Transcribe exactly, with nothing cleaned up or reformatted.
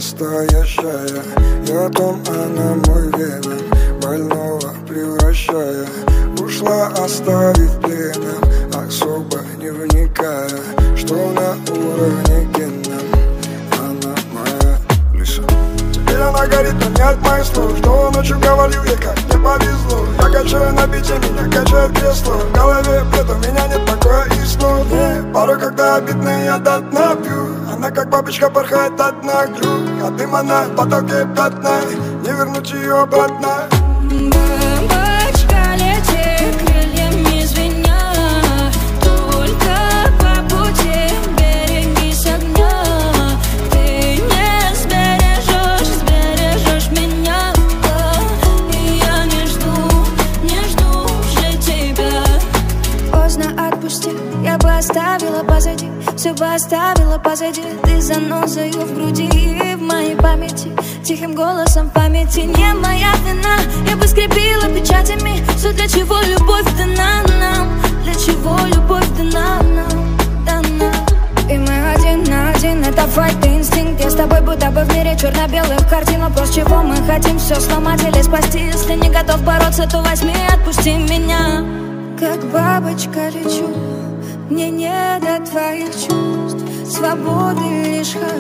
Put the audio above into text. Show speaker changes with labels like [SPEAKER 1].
[SPEAKER 1] настоящая. И о том она мой веном больного превращая. Ушла, оставив пленом, особо не вникая, что на уровне генном она моя. Лиса. Теперь она горит, но не от моих слов. Что ночью говорил я, как мне повезло. Я качаю на бите, меня качает кресло. В голове бред, у меня нет покоя и снов. Мне порой, когда обидно, я до дна пью. Она как бабочка порхает от наглю. От дыма на потоке пятна, не вернуть ее обратно.
[SPEAKER 2] Бабочка, лети крыльями звеня, только по пути берегись огня. Ты не сбережешь, сбережешь меня. И я не жду, не жду уже тебя. Поздно отпусти, я бы оставила позади, все бы оставила позади. Ты занозою в груди и в моей памяти, тихим голосом в памяти. Не моя вина, я бы скрепила печатями все, для чего любовь дана нам, для чего любовь дана нам, дана. И мы один на один, это файт, инстинкт. Я с тобой будто бы в мире черно-белых картин. Вопрос, чего мы хотим, все сломать или спасти. Если не готов бороться, то возьми и отпусти меня. Как бабочка лечу, мне не до твоих чувств, свободы лишь хочу.